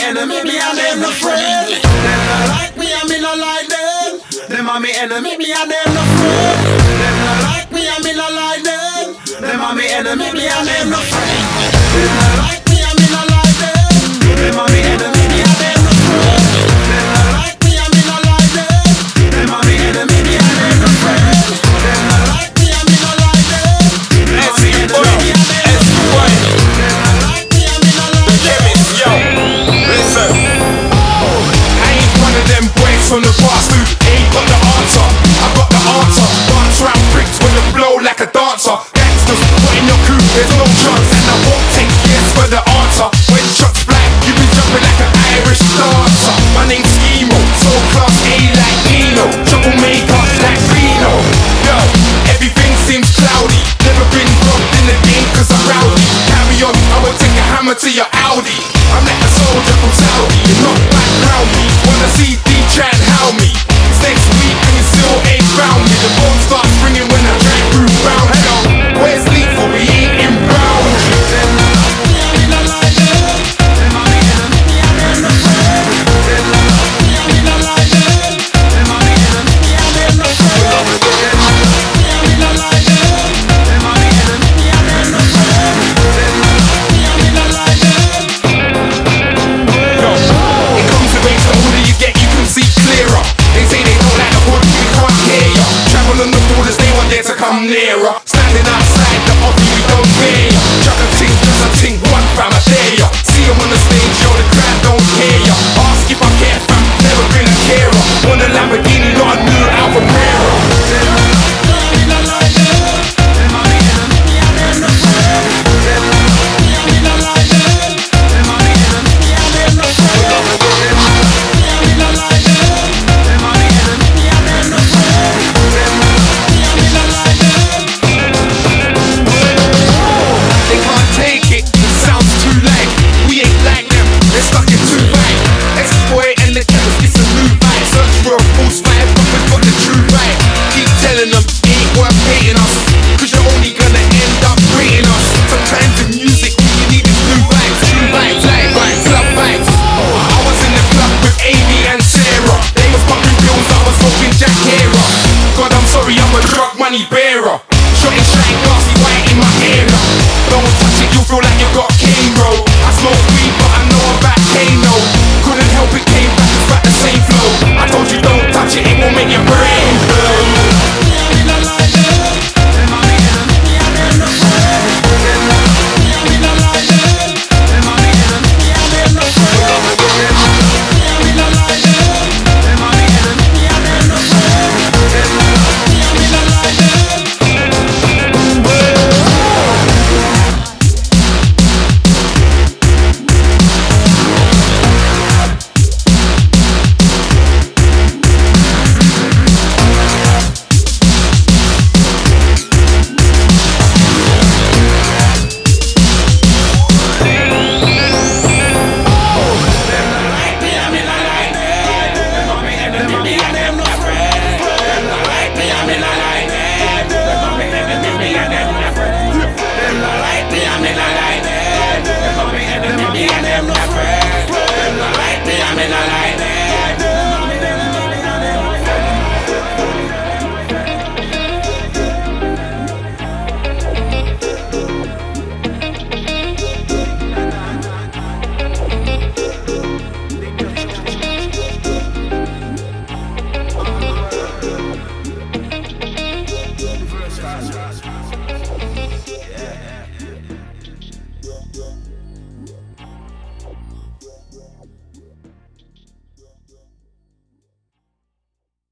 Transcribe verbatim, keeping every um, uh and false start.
enemy, me and them no friend. Them no like me and me no like them. Them are me enemy, me and them no friend. Them no like me and me no like them. Them are me enemy, me and them no friend. Them no like me and me no like them. Them are me enemy, me and them no friend. Them no like me and me no like them. Them are me enemy, me and them no friend. Them no like me and me no like them. Them are me enemy, me and them no friend. Them no like me and me no like them. Yo, listen. I ain't one of them boys from the past who ain't got the answer. I got the answer. Dance round bricks when you blow like a dancer. Gangsters put in your crew, there's no chance. And I won't take yes for the answer. When shots fly, you be jumping like an Irish dancer. My name's Emo, so class A like Nino. Troublemaker like Reno. Yo, everything seems cloudy. Never been robbed in the game cause I'm rowdy. Carry on, I will take a hammer to your Audi. I'm like a soldier from Saudi. You're not back round me. Wanna see D try and howl me. It's next week and you still ain't found me. The phone starts ringing when I drive through round. Hello, where's Lethal? We ain't in Brown. Them no like me and me no like them. Them are me enemy, me and them no friend. Them no like me and me no like them. Them are me enemy, me and them no friend. Them no like me and me no like them. Them are me enemy, me and them no friend. Them no like me and me no like them. Yo, it comes to range, the older you get, you can see clearer. They say they don't like the hood, we can't hear ya. Travel on the borders, they want there to come nearer. Standing outside the office, we don't fear ya. Chuck a ting, just a ting, one fam, I dare ya. See them on the stage, yo, the crowd don't care ya. Ask if I care, fam, never been a carer. Want a Lamborghini, not a new Alfa Romeo. Them no like me and me no like them. Them are me enemy, me and them no friend. Them no like me and me no like them. Them are me enemy, me and them no friend. Them no like me and me no like them. Them are me enemy, me and them no friend. Them no like me and me no like them. They can't take it, it sounds too late. We ain't like them, they're stuck in two right. Ex-boy and the chemist, it's a new vibe. Search for a false vibe, but we've got the true vibe. Keep telling them, it ain't worth hating us, cause you're only gonna end up rating us. Sometimes in music, all you need is new vibes. True vibes, live vibes, club vibes. I was in the club with Amy and Sarah. They was popping pills, I was smoking Jack Hera. God, I'm sorry, I'm a drug money bearer. Shot in shine, glassy white in my era. Don't touch it, you feel like you got cane